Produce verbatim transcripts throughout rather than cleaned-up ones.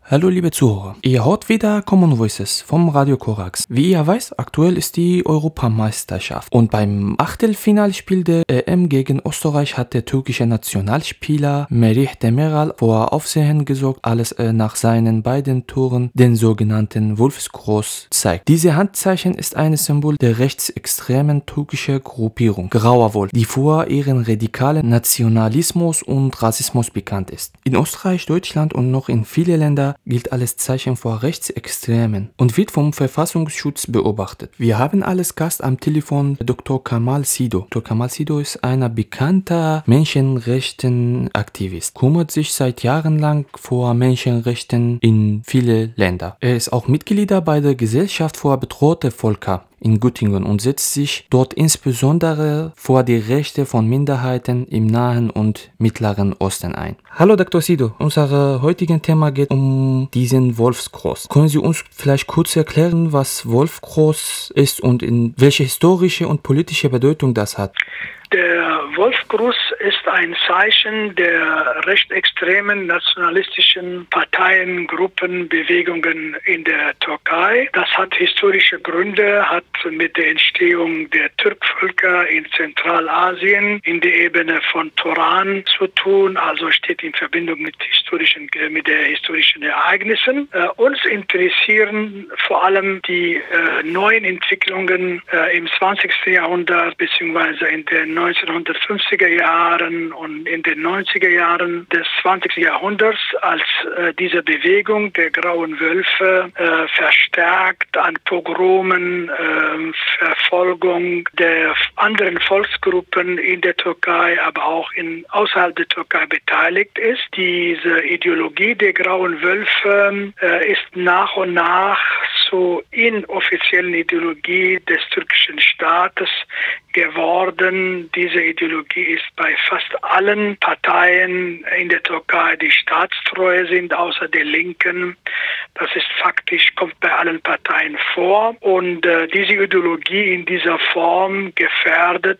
Hallo liebe Zuhörer, ihr hört wieder Common Voices vom Radio Korax. Wie ihr weißt, aktuell ist die Europameisterschaft und beim Achtelfinalspiel der E M gegen Österreich hat der türkische Nationalspieler Merih Demiral vor Aufsehen gesorgt, als er nach seinen beiden Toren den sogenannten Wolfsgruß zeigt. Diese Handzeichen ist ein Symbol der rechtsextremen türkischen Gruppierung Grauer Wolf, die vor ihren radikalen Nationalismus und Rassismus bekannt ist. In Österreich, Deutschland und noch in vielen Ländern gilt als Zeichen vor Rechtsextremen und wird vom Verfassungsschutz beobachtet. Wir haben als Gast am Telefon Doktor Kamal Sido. Doktor Kamal Sido ist ein bekannter Menschenrechtsaktivist, kümmert sich seit Jahren lang vor Menschenrechten in viele Länder. Er ist auch Mitglied bei der Gesellschaft für bedrohte Völker in Göttingen und setzt sich dort insbesondere vor die Rechte von Minderheiten im Nahen und Mittleren Osten ein. Hallo Doktor Sido, unser heutiges Thema geht um diesen Wolfsgruß. Können Sie uns vielleicht kurz erklären, was Wolfsgruß ist und in welche historische und politische Bedeutung das hat? Der Wolfsgruß ist ein Zeichen der rechtsextremen nationalistischen Parteien, Gruppen, Bewegungen in der Türkei. Das hat historische Gründe, hat mit der Entstehung der Türkvölker in Zentralasien in der Ebene von Turan zu tun, also steht in Verbindung mit historischen, mit der historischen Ereignissen. Äh, uns interessieren vor allem die äh, neuen Entwicklungen äh, im zwanzigsten Jahrhundert bzw. in den neunzehnhundertfünfziger Jahren und in den neunziger Jahren des zwanzigsten Jahrhunderts, als äh, diese Bewegung der Grauen Wölfe äh, verstärkt an Pogromen, äh, Verfolgung der anderen Volksgruppen in der Türkei, aber auch in, außerhalb der Türkei beteiligt ist. Diese Ideologie der Grauen Wölfe äh, ist nach und nach zur inoffiziellen Ideologie des türkischen Staates geworden. Diese Ideologie ist bei fast allen Parteien in der Türkei, die staatstreu sind, außer der Linken. Das ist faktisch, kommt bei allen Parteien vor. Und äh, diese Ideologie in dieser Form gefährdet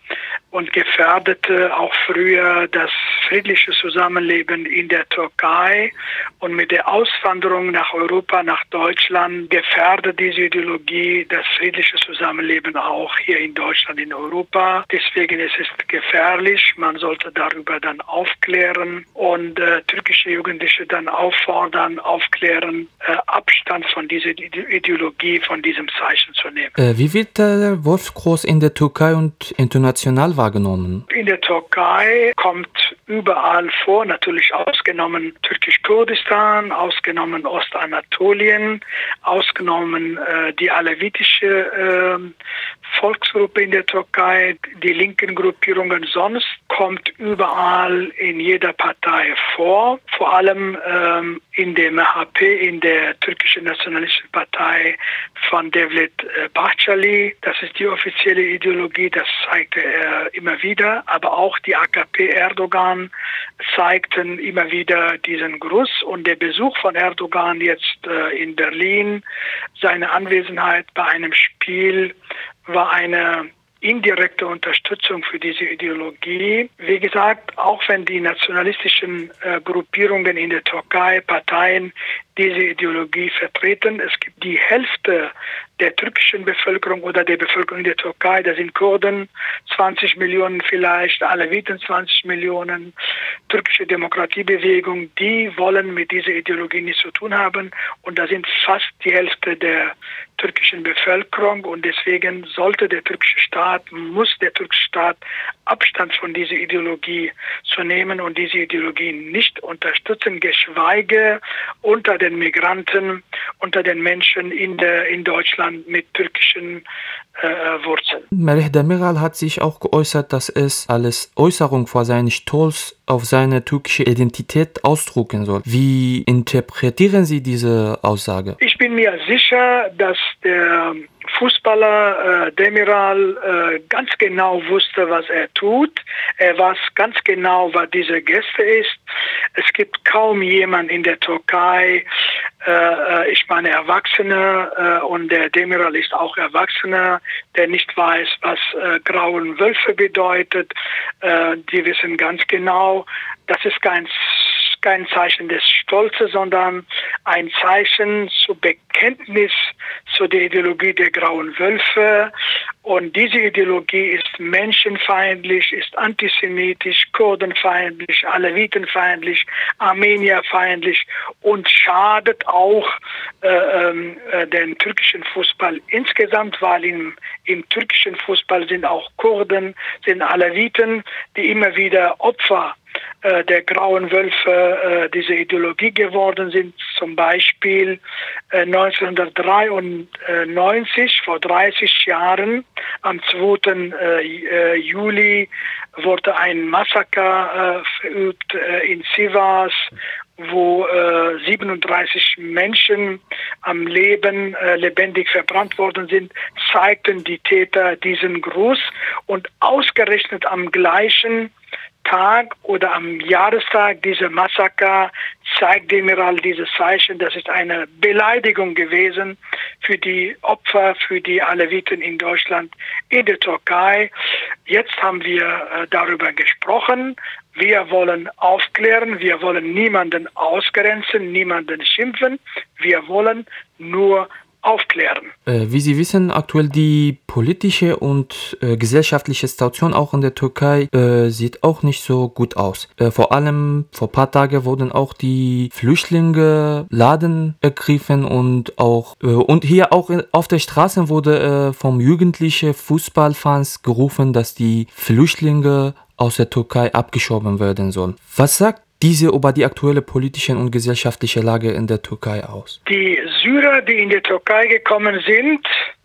und gefährdete auch früher das friedliche Zusammenleben in der Türkei. Und mit der Auswanderung nach Europa, nach Deutschland, gefährdet diese Ideologie das friedliche Zusammenleben auch hier in Deutschland, in Europa. Deswegen ist es gefährlich. Man sollte darüber dann aufklären und äh, türkische Jugendliche dann auffordern, aufklären, äh, Abstand von dieser Ideologie, von diesem Zeichen zu nehmen. Äh, wie wird der Wolfsgruß in der Türkei und international wahrgenommen? In der Türkei kommt überall vor, natürlich ausgenommen Türkisch-Kurdistan, ausgenommen Ostanatolien, ausgenommen äh, die alevitische äh, Volksgruppe in der Türkei, die linken Gruppierungen sonst, kommt überall in jeder Partei vor, vor allem ähm, in der M H P, in der türkischen nationalistischen Partei von Devlet äh, Bahçeli. Das ist die offizielle Ideologie, das zeigte er immer wieder, aber auch die A K P Erdogan zeigten immer wieder diesen Gruß und der Besuch von Erdogan jetzt äh, in Berlin, seine Anwesenheit bei einem Spiel war eine indirekte Unterstützung für diese Ideologie. Wie gesagt, auch wenn die nationalistischen äh, Gruppierungen in der Türkei, Parteien, diese Ideologie vertreten, es gibt die Hälfte der türkischen Bevölkerung oder der Bevölkerung in der Türkei, das sind Kurden, zwanzig Millionen vielleicht, Aleviten zwanzig Millionen, türkische Demokratiebewegung, die wollen mit dieser Ideologie nichts zu tun haben und das sind fast die Hälfte der türkischen Bevölkerung und deswegen sollte der türkische Staat, muss der türkische Staat Abstand von dieser Ideologie zu nehmen und diese Ideologie nicht unterstützen, geschweige unter den Migranten, unter den Menschen in, der, in Deutschland mit türkischen äh, Wurzeln. Merih Demiral hat sich auch geäußert, dass es als Äußerung vor seinen Stolz auf seine türkische Identität ausdrücken soll. Wie interpretieren Sie diese Aussage? Ich bin mir sicher, dass der Fußballer äh, Demiral äh, ganz genau wusste, was er tut. Er weiß ganz genau, was diese Geste ist. Es gibt kaum jemanden in der Türkei, äh, ich meine Erwachsene, äh, und der Demiral ist auch Erwachsener, der nicht weiß, was äh, grauen Wölfe bedeutet. Äh, die wissen ganz genau, das ist kein kein Zeichen des Stolzes, sondern ein Zeichen zu Bekenntnis zu der Ideologie der Grauen Wölfe. Und diese Ideologie ist menschenfeindlich, ist antisemitisch, kurdenfeindlich, alevitenfeindlich, armenierfeindlich und schadet auch äh, äh, den türkischen Fußball insgesamt, weil im, im türkischen Fußball sind auch Kurden, sind Aleviten, die immer wieder Opfer äh, der Grauen Wölfe, äh, diese Ideologie geworden sind. Zum Beispiel äh, neunzehnhundertdreiundneunzig, vor dreißig Jahren, am zweiten Äh, Juli, wurde ein Massaker äh, verübt äh, in Sivas, wo äh, siebenunddreißig Menschen am Leben äh, lebendig verbrannt worden sind, zeigten die Täter diesen Gruß. Und ausgerechnet am gleichen Tag oder am Jahrestag dieser Massaker zeigt Demiral dieses Zeichen. Das ist eine Beleidigung gewesen für die Opfer, für die Aleviten in Deutschland, in der Türkei. Jetzt haben wir äh, darüber gesprochen. Wir wollen aufklären, wir wollen niemanden ausgrenzen, niemanden schimpfen. Wir wollen nur aufklären. Äh, wie Sie wissen, aktuell die politische und äh, gesellschaftliche Situation auch in der Türkei äh, sieht auch nicht so gut aus. Äh, vor allem vor ein paar Tagen wurden auch die Flüchtlinge Laden ergriffen und auch äh, und hier auch in, auf der Straße wurde äh, vom jugendlichen Fußballfans gerufen, dass die Flüchtlinge aus der Türkei abgeschoben werden sollen. Was sagt diese über die aktuelle politische und gesellschaftliche Lage in der Türkei aus? Die Syrer, die in die Türkei gekommen sind,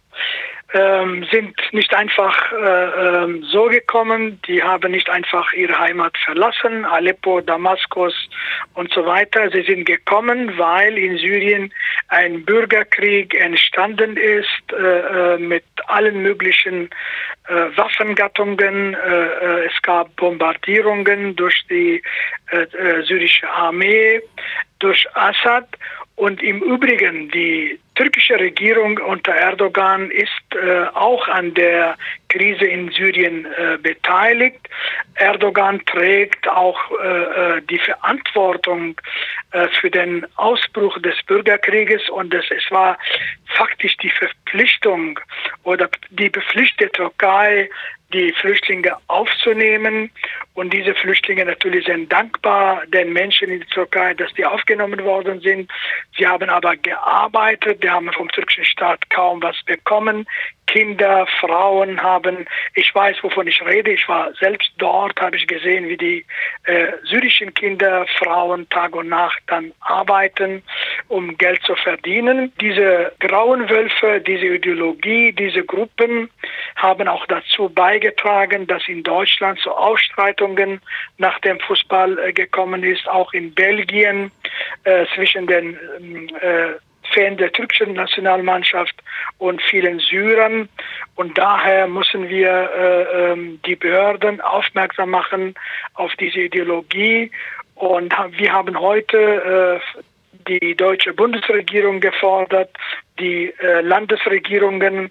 ähm, sind nicht einfach äh, ähm, so gekommen. Die haben nicht einfach ihre Heimat verlassen, Aleppo, Damaskus und so weiter. Sie sind gekommen, weil in Syrien ein Bürgerkrieg entstanden ist äh, mit allen möglichen äh, Waffengattungen. Äh, es gab Bombardierungen durch die äh, äh, syrische Armee, durch Assad. Und im Übrigen, die türkische Regierung unter Erdogan ist äh, auch an der Krise in Syrien äh, beteiligt. Erdogan trägt auch äh, die Verantwortung äh, für den Ausbruch des Bürgerkrieges und es, es war faktisch die Verpflichtung oder die Pflicht der Türkei, die Flüchtlinge aufzunehmen. Und diese Flüchtlinge natürlich sind dankbar den Menschen in der Türkei, dass die aufgenommen worden sind. Sie haben aber gearbeitet, die haben vom türkischen Staat kaum was bekommen. Kinder, Frauen haben, ich weiß, wovon ich rede, ich war selbst dort, habe ich gesehen, wie die äh, syrischen Kinder, Frauen Tag und Nacht dann arbeiten, um Geld zu verdienen. Diese Grauen Wölfe, diese Ideologie, diese Gruppen haben auch dazu beigetragen, dass in Deutschland zu Ausstreitungen nach dem Fußball äh, gekommen ist, auch in Belgien äh, zwischen den äh, Fan der türkischen Nationalmannschaft und vielen Syrern. Und daher müssen wir äh, ähm, die Behörden aufmerksam machen auf diese Ideologie. Und wir haben heute äh, die deutsche Bundesregierung gefordert, die äh, Landesregierungen,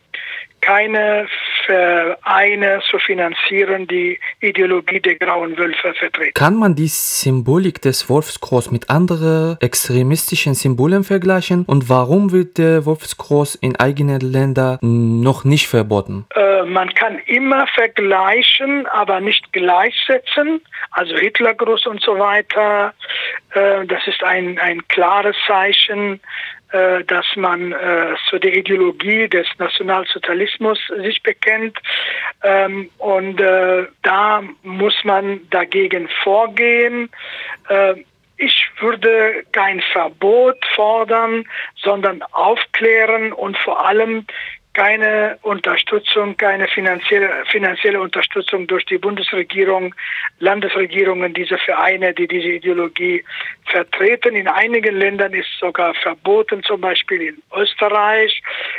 keine Vereine zu finanzieren, die Ideologie der Grauen Wölfe vertreten. Kann man die Symbolik des Wolfskross mit anderen extremistischen Symbolen vergleichen? Und warum wird der Wolfskross in eigenen Ländern noch nicht verboten? Äh, man kann immer vergleichen, aber nicht gleichsetzen. Also Hitlergruß und so weiter, äh, das ist ein, ein klares Zeichen, dass man äh, zu der Ideologie des Nationalsozialismus sich bekennt. Ähm, und äh, da muss man dagegen vorgehen. Äh, ich würde kein Verbot fordern, sondern aufklären und vor allem keine Unterstützung, keine finanzielle, finanzielle Unterstützung durch die Bundesregierung, Landesregierungen, diese Vereine, die diese Ideologie vertreten. In einigen Ländern ist sogar verboten, zum Beispiel in Österreich.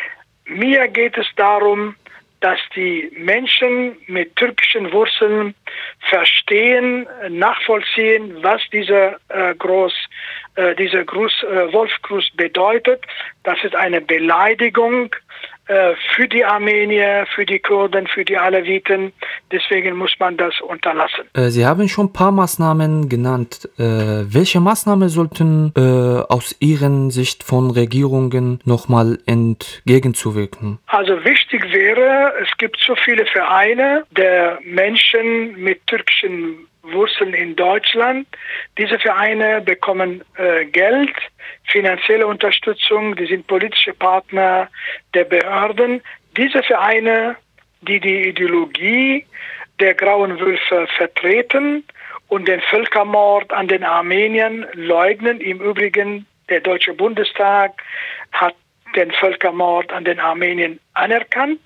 Mir geht es darum, dass die Menschen mit türkischen Wurzeln verstehen, nachvollziehen, was dieser äh, Groß, äh, dieser Gruß, äh, Wolfgruß bedeutet. Das ist eine Beleidigung für die Armenier, für die Kurden, für die Alawiten. Deswegen muss man das unterlassen. Sie haben schon ein paar Maßnahmen genannt. Welche Maßnahmen sollten aus Ihrer Sicht von Regierungen nochmal entgegenzuwirken? Also wichtig wäre, es gibt so viele Vereine der Menschen mit türkischen Wurzeln in Deutschland. Diese Vereine bekommen äh, Geld, finanzielle Unterstützung, die sind politische Partner der Behörden. Diese Vereine, die die Ideologie der Grauen Wölfe vertreten und den Völkermord an den Armeniern leugnen. Im Übrigen, der Deutsche Bundestag hat den Völkermord an den Armeniern anerkannt.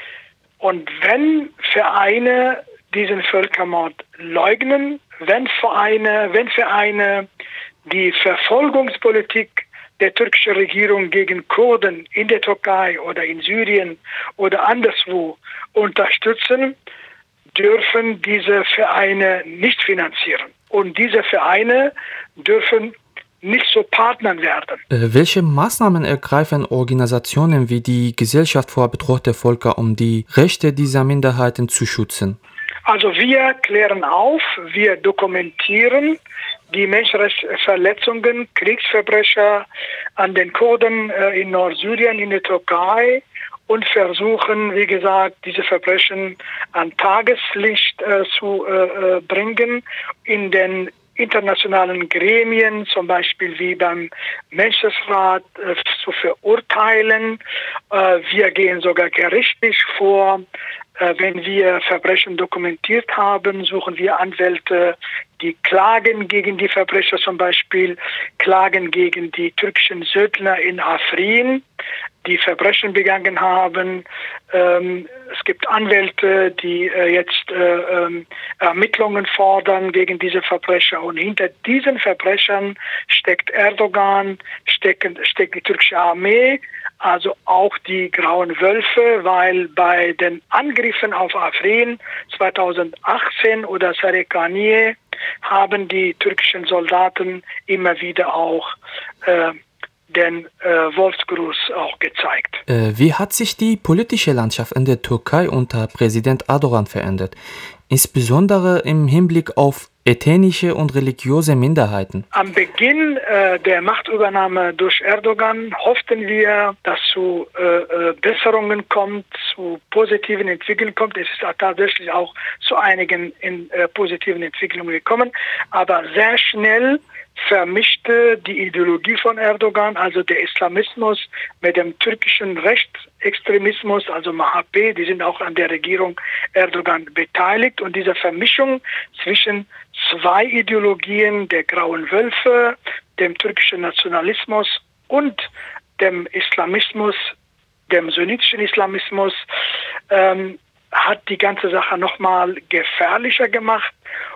Und wenn Vereine diesen Völkermord leugnen, wenn Vereine, wenn Vereine die Verfolgungspolitik der türkischen Regierung gegen Kurden in der Türkei oder in Syrien oder anderswo unterstützen, dürfen diese Vereine nicht finanzieren. Und diese Vereine dürfen nicht zu Partnern werden. Äh, welche Maßnahmen ergreifen Organisationen wie die Gesellschaft für bedrohte Völker, um die Rechte dieser Minderheiten zu schützen? Also wir klären auf, wir dokumentieren die Menschenrechtsverletzungen, Kriegsverbrecher an den Kurden äh, in Nordsyrien, in der Türkei und versuchen, wie gesagt, diese Verbrechen an Tageslicht äh, zu äh, bringen in den internationalen Gremien, zum Beispiel wie beim Menschenrechtsrat, äh, zu verurteilen. Äh, wir gehen sogar gerichtlich vor. Äh, wenn wir Verbrechen dokumentiert haben, suchen wir Anwälte, die klagen gegen die Verbrecher, zum Beispiel klagen gegen die türkischen Söldner in Afrin, die Verbrechen begangen haben. Ähm, es gibt Anwälte, die äh, jetzt äh, ähm, Ermittlungen fordern gegen diese Verbrecher. Und hinter diesen Verbrechern steckt Erdogan, stecken, steckt die türkische Armee, also auch die Grauen Wölfe, weil bei den Angriffen auf Afrin zweitausendachtzehn oder Sarekaniye haben die türkischen Soldaten immer wieder auch äh, den äh, Wolfsgruß auch gezeigt. Äh, wie hat sich die politische Landschaft in der Türkei unter Präsident Erdogan verändert? Insbesondere im Hinblick auf ethnische und religiöse Minderheiten. Am Beginn äh, der Machtübernahme durch Erdogan hofften wir, dass zu äh, Besserungen kommt, zu positiven Entwicklungen kommt. Es ist tatsächlich auch zu einigen in, äh, positiven Entwicklungen gekommen, aber sehr schnell vermischte die Ideologie von Erdogan, also der Islamismus, mit dem türkischen Rechtsextremismus, also M H P, die sind auch an der Regierung Erdogan beteiligt. Und diese Vermischung zwischen zwei Ideologien, der Grauen Wölfe, dem türkischen Nationalismus und dem Islamismus, dem sunnitischen Islamismus, ähm, hat die ganze Sache nochmal gefährlicher gemacht.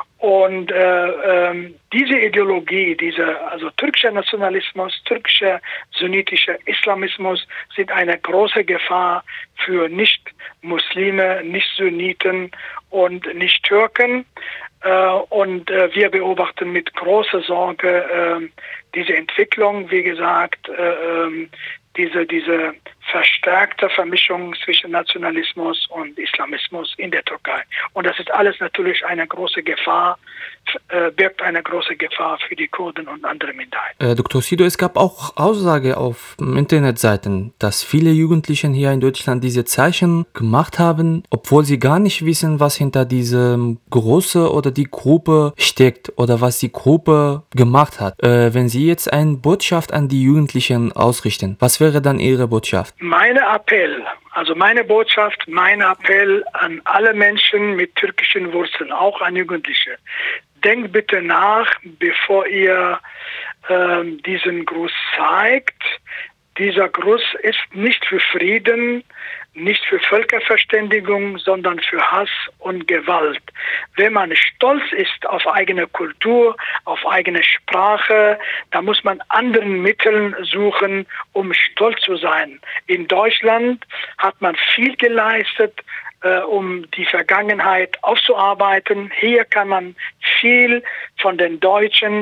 Und äh, ähm, diese Ideologie, diese, also türkischer Nationalismus, türkischer sunnitischer Islamismus sind eine große Gefahr für Nicht-Muslime, Nicht-Sunniten und Nicht-Türken. Äh, und äh, wir beobachten mit großer Sorge äh, diese Entwicklung, wie gesagt, äh, diese, diese verstärkte Vermischung zwischen Nationalismus und Islamismus in der Türkei. Und das ist alles natürlich eine große Gefahr, äh, birgt eine große Gefahr für die Kurden und andere Minderheiten. Äh, Doktor Sido, es gab auch Aussage auf Internetseiten, dass viele Jugendlichen hier in Deutschland diese Zeichen gemacht haben, obwohl sie gar nicht wissen, was hinter diesem Große oder die Gruppe steckt oder was die Gruppe gemacht hat. Äh, wenn Sie jetzt eine Botschaft an die Jugendlichen ausrichten, was wäre dann Ihre Botschaft? Meine Appell, also meine Botschaft, mein Appell an alle Menschen mit türkischen Wurzeln, auch an Jugendliche. Denkt bitte nach, bevor ihr äh, diesen Gruß zeigt. Dieser Gruß ist nicht für Frieden, nicht für Völkerverständigung, sondern für Hass und Gewalt. Wenn man stolz ist auf eigene Kultur, auf eigene Sprache, dann muss man anderen Mitteln suchen, um stolz zu sein. In Deutschland hat man viel geleistet, äh, um die Vergangenheit aufzuarbeiten. Hier kann man viel von den Deutschen,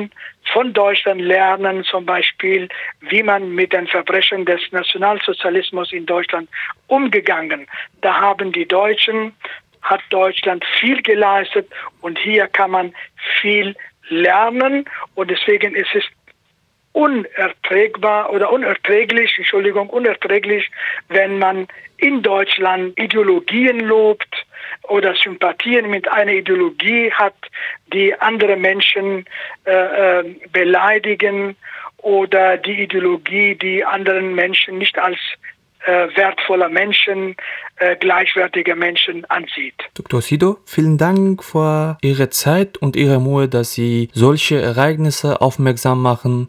von Deutschland lernen, zum Beispiel, wie man mit den Verbrechen des Nationalsozialismus in Deutschland umgegangen. Da haben die Deutschen, hat Deutschland viel geleistet und hier kann man viel lernen und deswegen ist es unerträgbar oder unerträglich, Entschuldigung, unerträglich, wenn man in Deutschland Ideologien lobt oder Sympathien mit einer Ideologie hat, die andere Menschen äh, äh, beleidigen oder die Ideologie, die anderen Menschen nicht als äh, wertvoller Menschen, äh, gleichwertige Menschen ansieht. Doktor Sido, vielen Dank für Ihre Zeit und Ihre Mühe, dass Sie solche Ereignisse aufmerksam machen